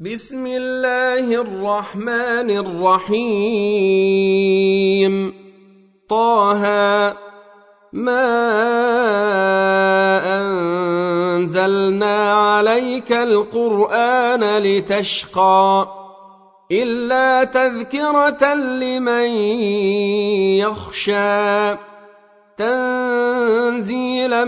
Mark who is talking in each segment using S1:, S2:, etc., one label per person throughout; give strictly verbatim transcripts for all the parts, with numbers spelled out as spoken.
S1: بسم الله الرحمن الرحيم. طه ما أنزلنا عليك القرآن لتشقى إلا تذكرة لمن يخشى تنزيلا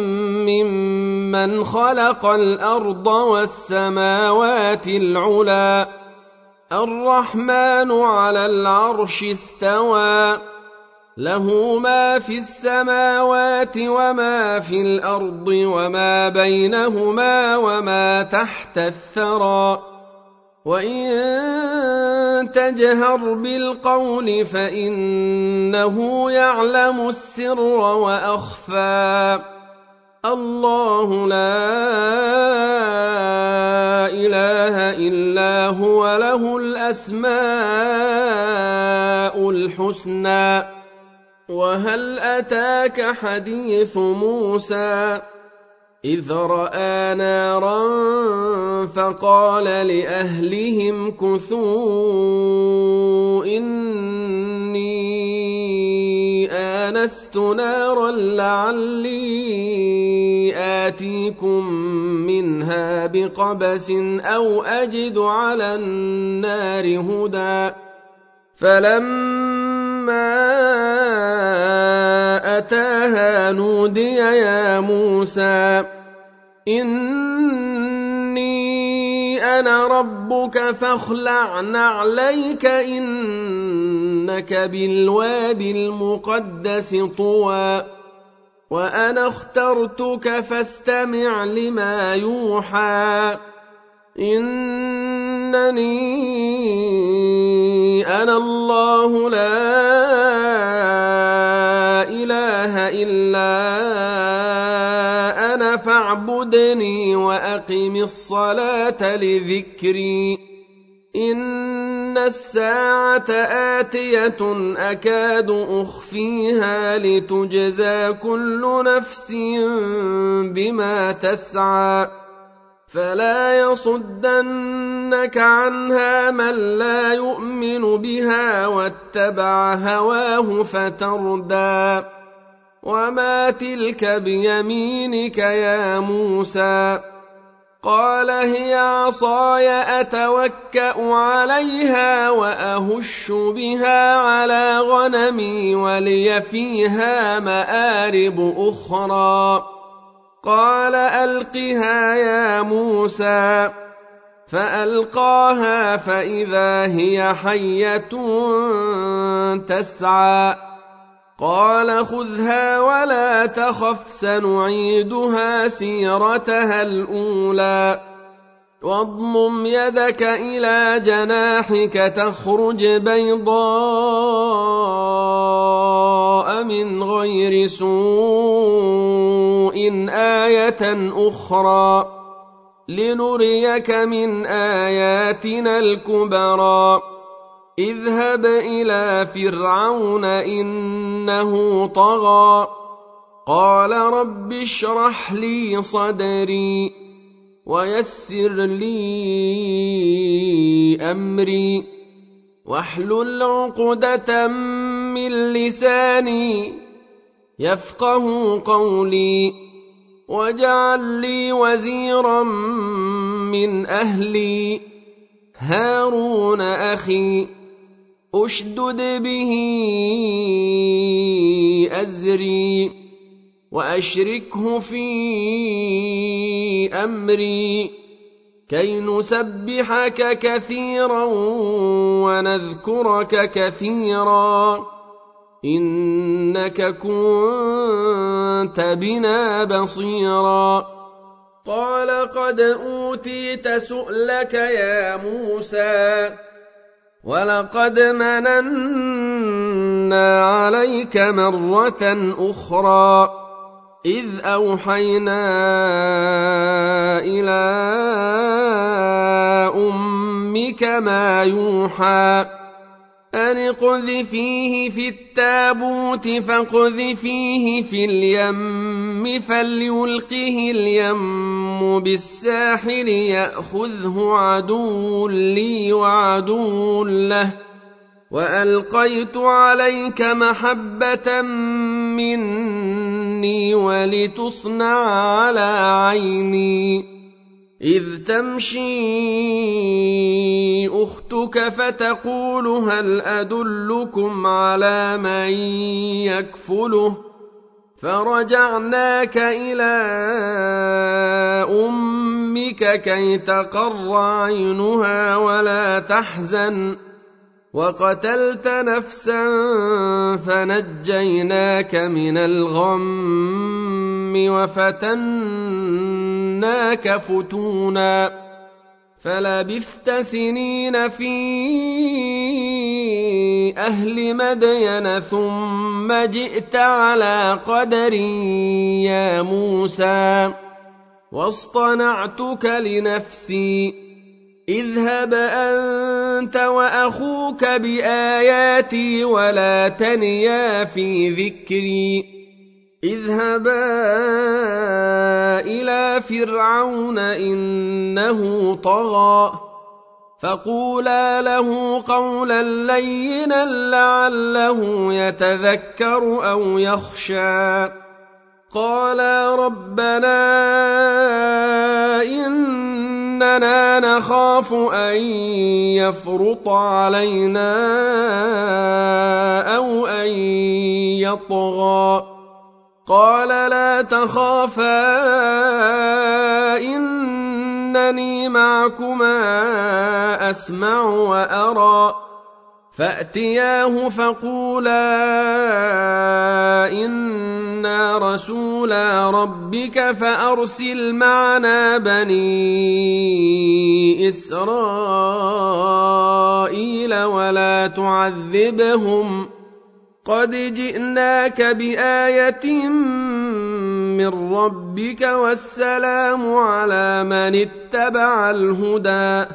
S1: ممن خلق الأرض والسماوات العلى الرحمن على العرش استوى له ما في السماوات وما في الأرض وما بينهما وما تحت الثرى وإن تجهر بالقول فإنه يعلم السر وأخفى الله لا إله إلا هو له الأسماء الحسنى. وهل أتاك حديث موسى إذ رأى نارا فقال لأهلهم كثوا إني آنست نارا لعلي آتيكم منها بقبس أو أجد على النار هدى. فلما أتاها نودي يا موسى إني أنا ربك فاخلع نعليك إنك بالوادي المقدس طوى وأنا اخترتك فاستمع لما يوحى إنني أنا الله لا إله إلا أنا فاعبدني وأقم الصلاة لذكري إن الساعة آتية أكاد أخفيها لتجزى كل نفس بما تسعى فلا يصدنك عنها من لا يؤمن بها واتبع هواه فتردى. وما تلك بيمينك يا موسى قال هي عصاي أتوكأ عليها وأهش بها على غنمي ولي فيها مآرب أخرى قال ألقها يا موسى فألقاها فإذا هي حية تسعى قال خذها ولا تخف سنعيدها سيرتها الأولى واضمم يدك إلى جناحك تخرج بيضاء من غير سوء آية أخرى لنريك من آياتنا الكبرى اذهب إلى فرعون إنه طغى قال رب اشرح لي صدري ويسر لي أمري واحلل عقدة من لساني يفقه قولي واجعل لي وزيرا من أهلي هارون أخي أشدد به أزري وأشركه في أمري كي نسبحك كثيرا ونذكرك كثيرا إنك كنت بنا بصيرا. قال قد أوتيت سؤلك يا موسى ولقد مننا عليك مرة أخرى إذ أوحينا إلى أمك ما يوحى أن اقذفيه في التابوت فاقذفيه في اليم فليلقه اليم بالساحر يأخذه عدو لي وعدو له وألقيت عليك محبة مني ولتصنع على عيني إذ تمشي أختك فتقول هل أدلكم على من يكفله فرجعناك إلى أمك كي تقر عينها ولا تحزن وقتلت نفسا فنجيناك من الغم وفتناك فتونا فلبثت سنين في أهل مدين ثم جئت على قدر يا موسى واصطنعتك لنفسي اذهب أنت وأخوك بآياتي ولا تنيا في ذكري اذهبا إلى فرعون إنه طغى فقولا له قولا لينا لعله يتذكر أو يخشى قالا ربنا إننا نخاف أن يفرط علينا أو أن يطغى قال لا تخافا إنني معكما أسمع وأرى فأتياه فقولا إنا رسولا ربك فأرسل معنا بني إسرائيل ولا تعذبهم قد جئناك بآية من ربك والسلام على من اتبع الهدى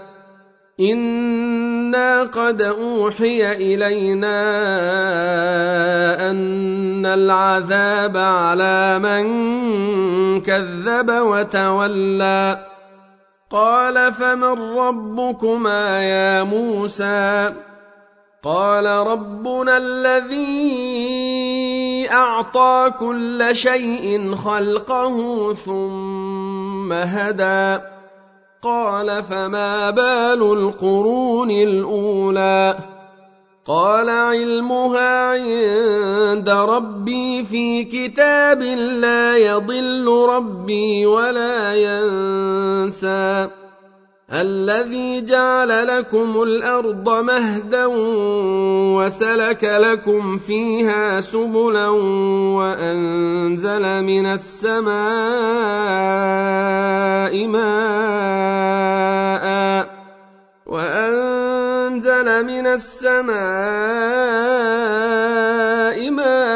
S1: إنا قد أوحي إلينا أن العذاب على من كذب وتولى قال فمن ربكما يا موسى قال ربنا الذي أعطى كل شيء خلقه ثم هدى قال فما بال القرون الأولى قال علمها عند ربي في كتاب لا يضل ربي ولا ينسى الذي جعل لكم الأرض مهدا وسلك لكم فيها سبلا وأنزل من السماء ماء وأنزل من السماء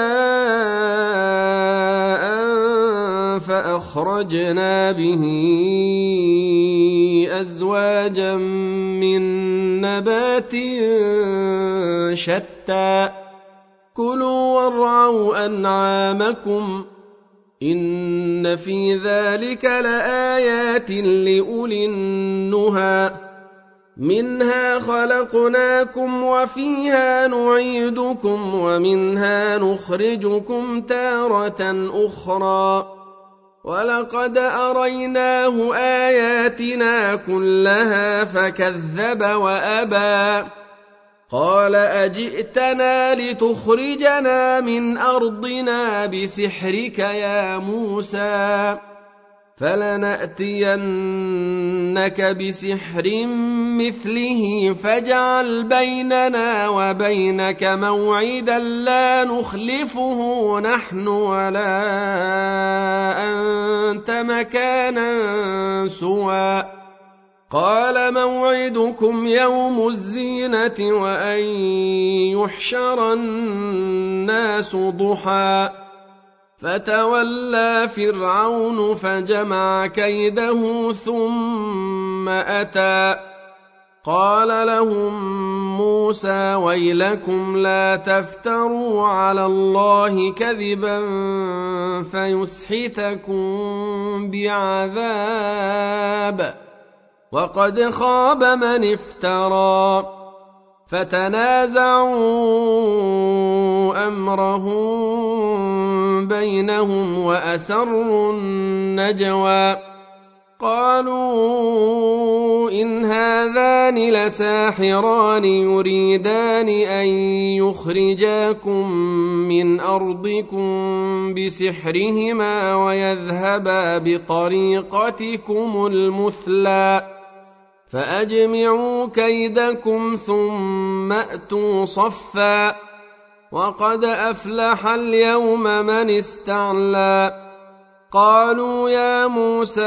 S1: ماء فأخرجنا به أزواجا من نبات شتى كلوا وارعوا أنعامكم إن في ذلك لآيات لأولي النهى منها خلقناكم وفيها نعيدكم ومنها نخرجكم تارة أخرى ولقد أريناه آياتنا كلها فكذب وأبى قال أجئتنا لتخرجنا من أرضنا بسحرك يا موسى فلنأتينك بسحر مثله فاجعل بيننا وبينك موعدا لا نخلفه نحن ولا أنت مكانا سوى قال موعدكم يوم الزينة وأن يحشر الناس ضحى فتولى فرعون فجمع كيده ثم أتى قال لهم موسى ويلكم لا تفتروا على الله كذبا فيسحتكم بعذاب وقد خاب من افترى فتنازعوا أمرهم بينهم وأسروا النجوى قالوا إن هذان لساحران يريدان أن يخرجاكم من أرضكم بسحرهما ويذهبا بطريقتكم المثلى فأجمعوا كيدكم ثم أتوا صفا وقد أفلح اليوم من استعلى قالوا يا موسى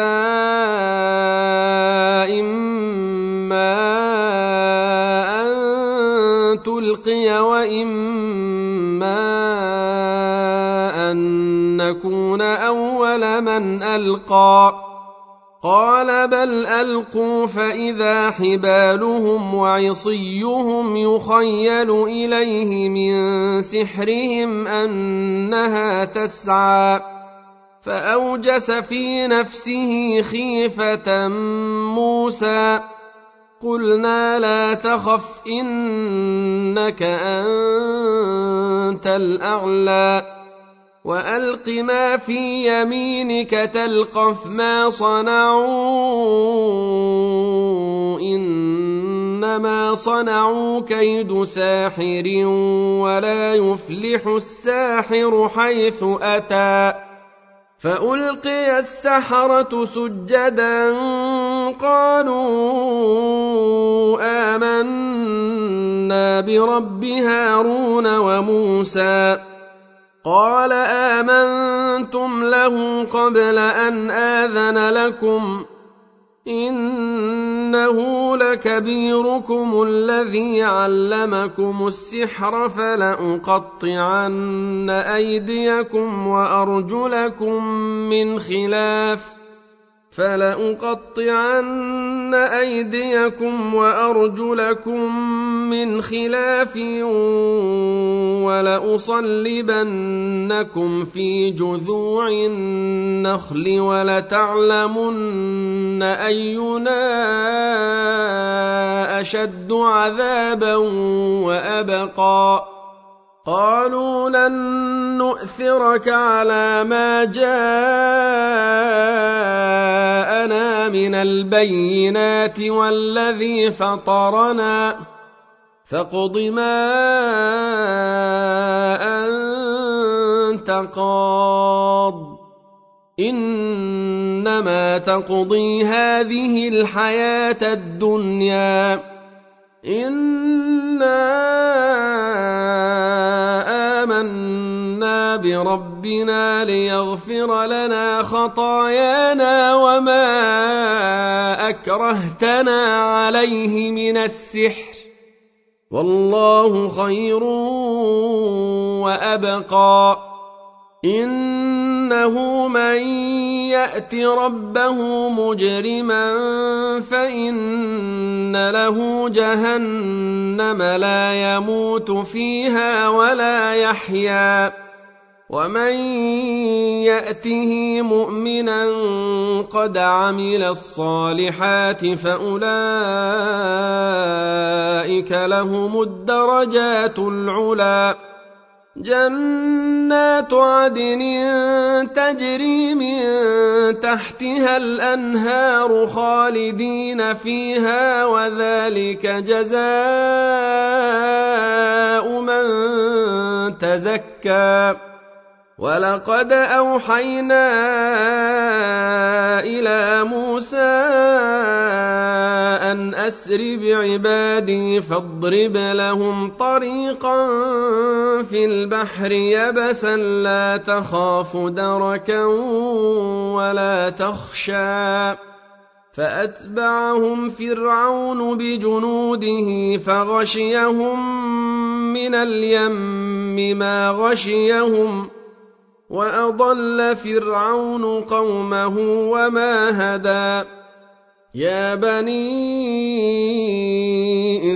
S1: إما أن تلقي وإما أن نكون أول من ألقى قال بل ألقوا فإذا حبالهم وعصيهم يخيل إليه من سحرهم أنها تسعى فأوجس في نفسه خيفة موسى قلنا لا تخف إنك أنت الأعلى وألق ما في يمينك تلقف ما صنعوا إنما صنعوا كيد ساحر ولا يفلح الساحر حيث أتى فألقي السحرة سجدا قالوا آمنا برب هارون وموسى قال آمنتم له قبل أن آذن لكم إنه لكبيركم الذي علمكم السحر فلأقطعن أيديكم وأرجلكم من خلاف فلأقطعن أيديكم وأرجلكم من خلاف ولأصلبنكم في جذوع النخل ولتعلمن أينا أشد عذابا وأبقى قالوا لن نؤثرك على ما جاءنا من البينات والذي فطرنا فاقض ما أنت قاض إنما تقضي هذه الحياة الدنيا إنا آمنا بربنا ليغفر لنا خطايانا وما أكرهتنا عليه من السحر والله خير وأبقى إنه من يأت ربه مجرما فإن له جهنم لا يموت فيها ولا يحيا ومن يأته مؤمنا قد عمل الصالحات فأولئك لهم الدرجات العلى جنات عدن تجري من تحتها الأنهار خالدين فيها وذلك جزاء من تزكى ولقد أوحينا إلى موسى أن أسر بعبادي فاضرب لهم طريقا في البحر يبسا لا تخاف دركا ولا تخشى فأتبعهم فرعون بجنوده فغشيهم من اليم ما غشيهم وأضل فرعون قومه وما هدى يا بني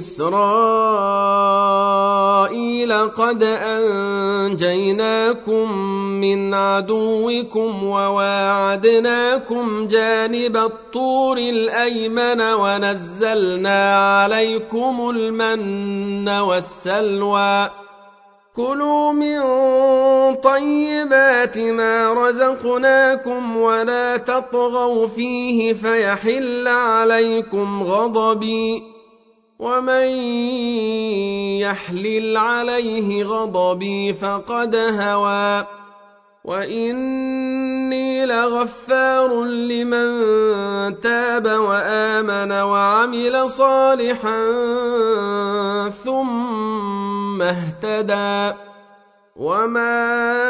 S1: إسرائيل قد أنجيناكم من عدوكم وواعدناكم جانب الطور الأيمن ونزلنا عليكم المن والسلوى كلوا من طيبات ما رزقناكم ولا تطغوا فيه فيحل عليكم غضبي ومن يحلل عليه غضبي فقد هوى وإني لغفار لمن تاب وآمن وعمل صالحا ثم اهتدى وما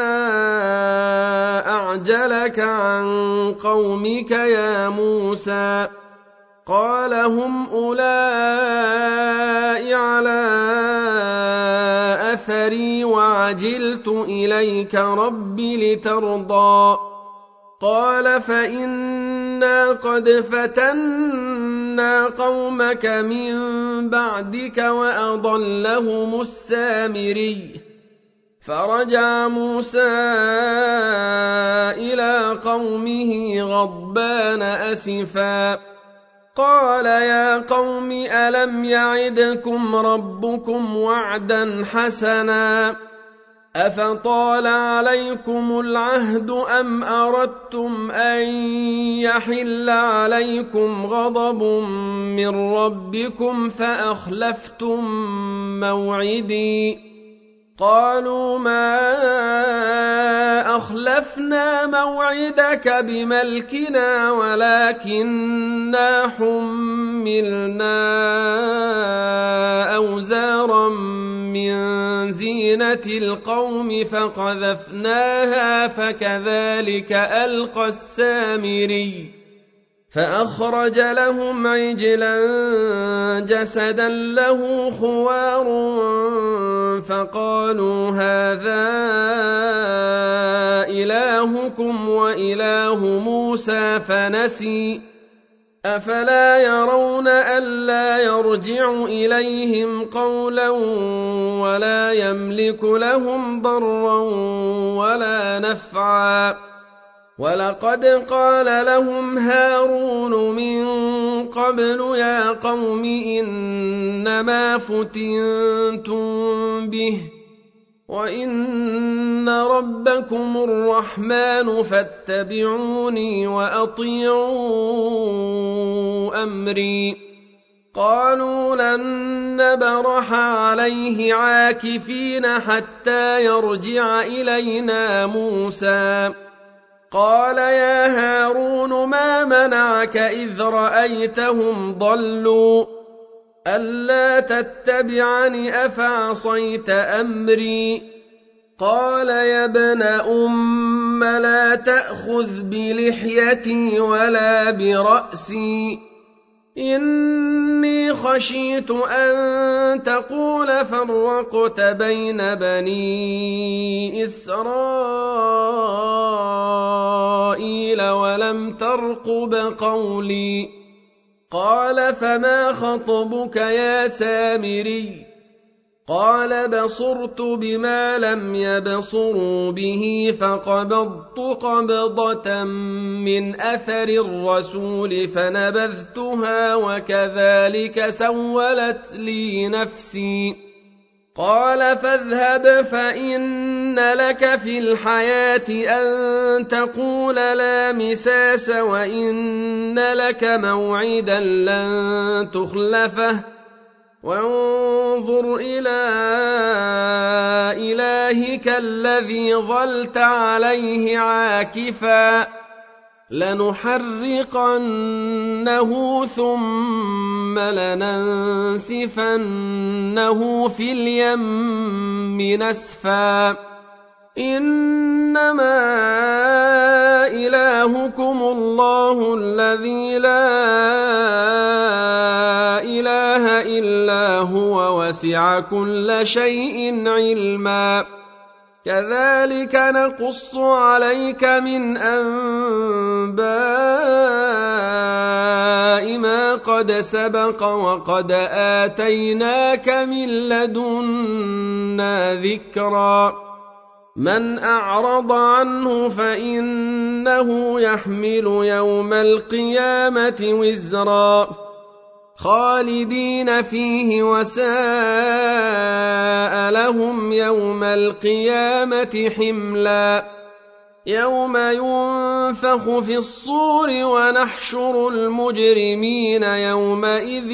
S1: أعجلك عن قومك يا موسى قال هم أولئك على أثري وعجلت إليك رب لترضى قال فإنا قد فتنا قومك من بعدك وأضلهم السامري فرجع موسى إلى قومه غضبان أسفا قال يا قوم ألم يعدكم ربكم وعدا حسنا أفطال عليكم العهد أم أردتم أن يحل عليكم غضب من ربكم فأخلفتم موعدي قالوا ما أخلفنا موعدك بملكنا ولكننا حملنا أوزارا من زينة القوم فقذفناها فكذلك ألقى السامري فأخرج لهم عجلا جسدا له خوار فقالوا هذا إلهكم وإله موسى فنسي أفلا يرون ألا يرجع إليهم قولا ولا يملك لهم ضرا ولا نفعا ولقد قال لهم هارون من قبل يا قوم إنما فتنتم به وإن ربكم الرحمن فاتبعوني وأطيعوا أمري قالوا لن نبرح عليه عاكفين حتى يرجع إلينا موسى قال يا هارون ما منعك إذ رأيتهم ضلوا ألا تتبعني أفعصيت أمري قال يا ابن أم لا تأخذ بلحيتي ولا برأسي إني خشيت أن تقول فرقت بين بني إسرائيل ولم ترقب قولي قال فما خطبك يا سامري قال بصرت بما لم يبصروا به فقبضت قبضة من أثر الرسول فنبذتها وكذلك سولت لي نفسي قال فاذهب فإن لك في الحياة أن تقول لا مساس وإن لك موعدا لن تخلفه وانظر إلى إلهك الذي ظلت عليه عاكفا لنحرقنه ثم لننسفنه في اليم نسفا إنما إلهكم الله الذي لا إله إلا هو وسع كل شيء علما كذلك نقص عليك من أنباء وراء ما قد سبق وقد آتيناك من لدنا ذكرا من أعرض عنه فإنه يحمل يوم القيامة وزرا خالدين فيه وساء لهم يوم القيامة حملا يوم ينفخ في الصور ونحشر المجرمين يومئذ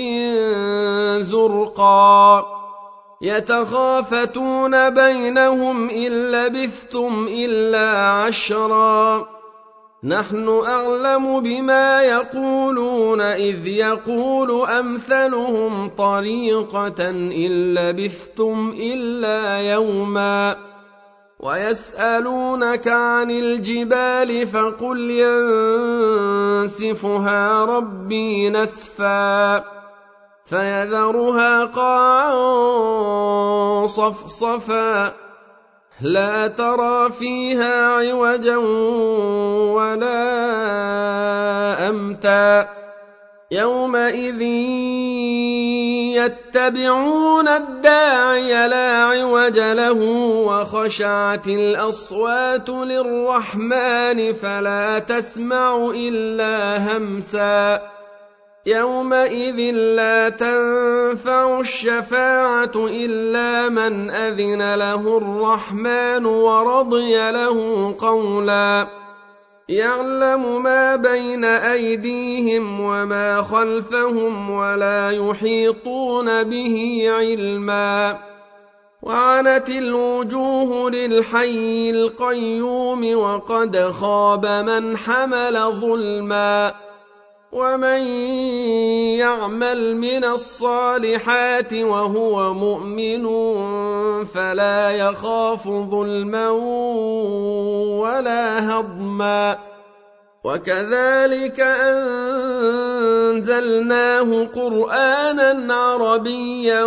S1: زرقا يتخافتون بينهم إن لبثتم إلا عشرا نحن أعلم بما يقولون إذ يقول أمثلهم طريقة إن لبثتم إلا يوما ويسألونك عن الجبال فقل ينسفها ربي نسفا فيذرها قاعا صفصفا لا ترى فيها عوجا ولا أمتا يومئذ يتبعون الداعي لا عوج له وخشعت الأصوات للرحمن فلا تسمع إلا همسا يومئذ لا تنفع الشفاعة إلا من أذن له الرحمن ورضي له قولا يعلم ما بين أيديهم وما خلفهم ولا يحيطون به علما وعنت الوجوه للحي القيوم وقد خاب من حمل ظلما ومن يعمل من الصالحات وهو مؤمن فلا يخاف ظلما ولا هضما وكذلك أنزلناه قرآنا عربيا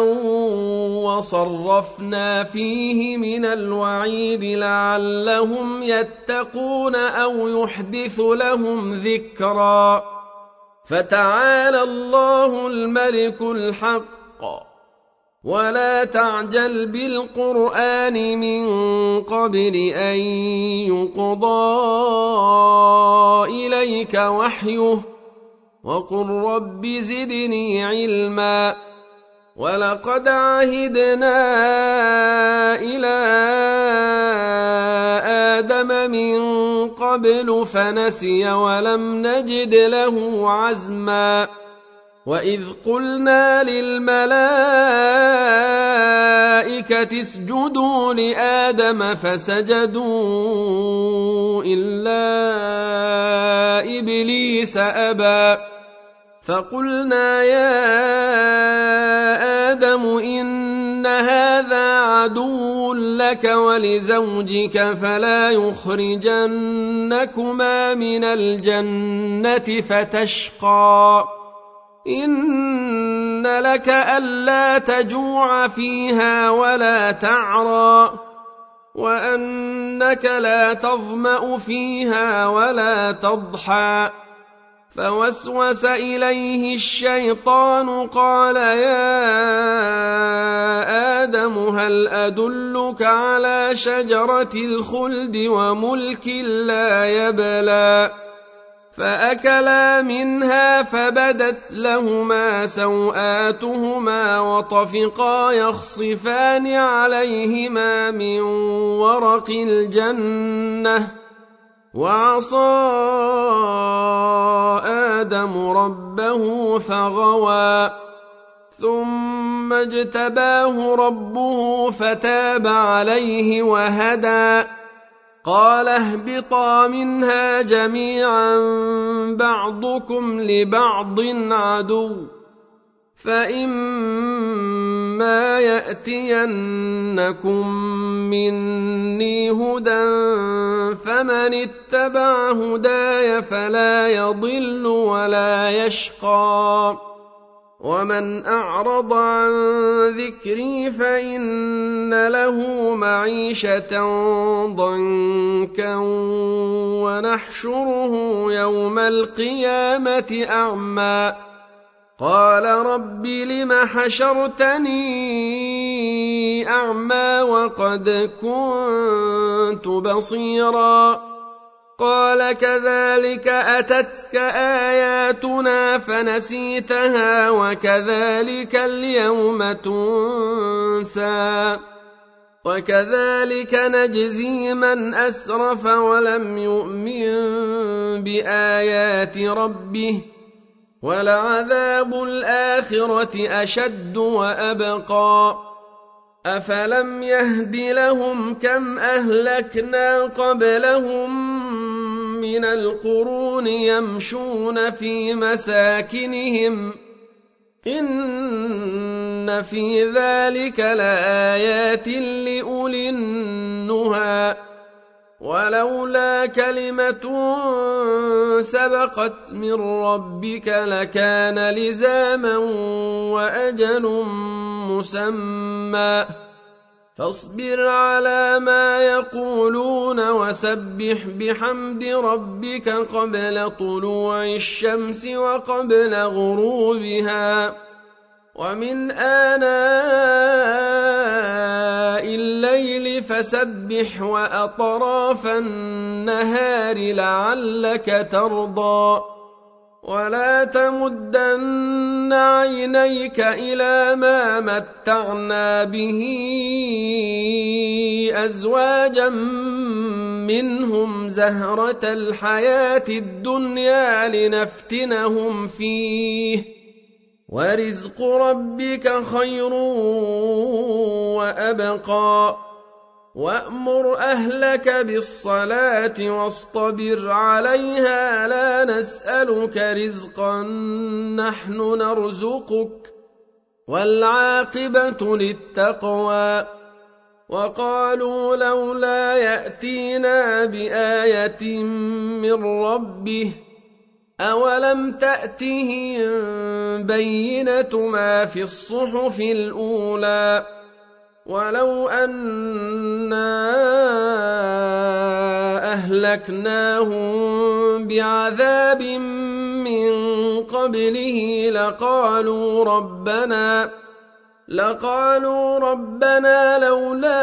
S1: وصرفنا فيه من الوعيد لعلهم يتقون أو يحدث لهم ذكرا فتعالى الله الملك الحق ولا تعجل بالقرآن من قبل أن يقضى إليك وحيه وقل رب زدني علما ولقد عهدنا إلى آدم من قبل فنسي ولم نجد له عزما وإذ قلنا للملائكة اسجدوا لآدم فسجدوا إلا إبليس أبى فقلنا يا آدم إن هذا عدو لك ولزوجك فلا يخرجنكما من الجنة فتشقى إن لك ألا تجوع فيها ولا تعرى وأنك لا تظمأ فيها ولا تضحى فوسوس إليه الشيطان قال يا آدم هل أدلك على شجرة الخلد وملك لا يبلى فأكلا منها فبدت لهما سوآتهما وطفقا يخصفان عليهما من ورق الجنة وعصى آدم ربه فغوى ثم اجتباه ربه فتاب عليه وهدى قال اهبطا منها جميعا بعضكم لبعض عدو فإما يأتينكم مني هدى فمن اتبع هداي فلا يضل ولا يشقى ومن أعرض عن ذكري فإن له معيشة ضنكا ونحشره يوم القيامة أعمى قال رب لم حشرتني أعمى وقد كنت بصيرا قال كذلك أتتك آياتنا فنسيتها وكذلك اليوم تنسى وكذلك نجزي من أسرف ولم يؤمن بآيات ربه ولعذاب الآخرة أشد وأبقى أفلم يهد لهم كم أهلكنا قبلهم من القرون يمشون في مساكنهم إن في ذلك لآيات لأولي النهى ولولا كلمة سبقت من ربك لكان لزاما وأجل مسمى فاصبر على ما يقولون وسبح بحمد ربك قبل طلوع الشمس وقبل غروبها ومن آناء الليل فسبح وأطراف النهار لعلك ترضى ولا تمدن عينيك إلى ما متعنا به أزواجا منهم زهرة الحياة الدنيا لنفتنهم فيه ورزق ربك خير وأبقى وأمر أهلك بالصلاة واصطبر عليها لا نسألك رزقا نحن نرزقك والعاقبة للتقوى وقالوا لولا يأتينا بآية من ربه أولم تأتهم بينة ما في الصحف الأولى ولو أنا أهلكناهم بعذاب من قبله لقالوا ربنا لقالوا ربنا لولا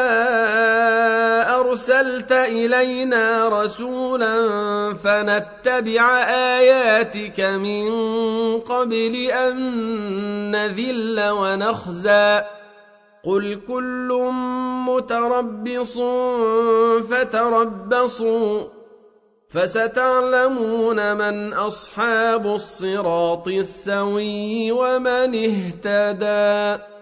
S1: أرسلت إلينا رسولا فنتبع آياتك من قبل أن نذل ونخزى قل كل متربص فتربصوا فستعلمون من أصحاب الصراط السوي ومن اهتدى.